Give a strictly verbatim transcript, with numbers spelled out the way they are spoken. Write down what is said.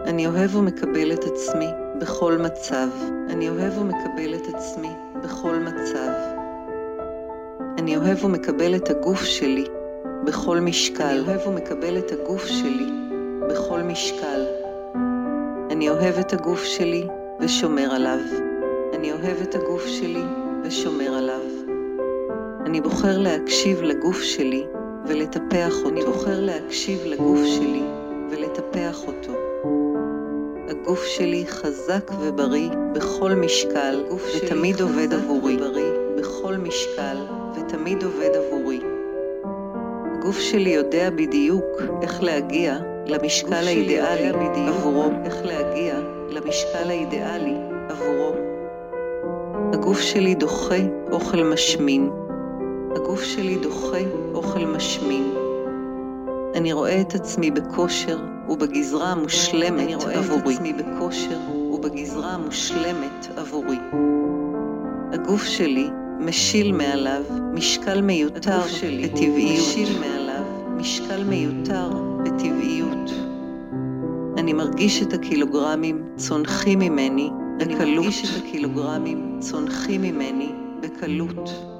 אני אוהב ומקבל את עצמי בכל מצב. אני אוהב ומקבל את עצמי בכל מצב. אני אוהב ומקבל את הגוף שלי בכל משקל. אני אוהב ומקבל את הגוף שלי בכל משקל. אני אוהב את הגוף שלי ושומר עליו. אני אוהב את הגוף שלי ושומר עליו. אני בוחר להקשיב לגוף שלי ולטפח אותו. אני בוחר להקשיב לגוף שלי ולטפח אותו. הגוף שלי חזק ובריא בכל משקל ותמיד עובד עבורי. בריא בכל משקל ותמיד עובד עבורי. הגוף שלי יודע בדיוק איך להגיע למשקל האידיאלי עבורו. איך להגיע למשקל האידיאלי עבורו. הגוף שלי דוחה אוכל משמין. הגוף שלי דוחה אוכל משמין. אני רואה את עצמי בכושר ובגזרה המושלמת אני רואה עבורי. את עצמי בכושר ובגזרה המושלמת עבורי. הגוף שלי משיל מעליו משקל מיותר בטבעיות. משיל מעליו משקל מיותר בטבעיות. אני מרגיש את הקילוגרמים צונחים ממני בקלות. אני מרגיש את הקילוגרמים צונחים ממני בקלות.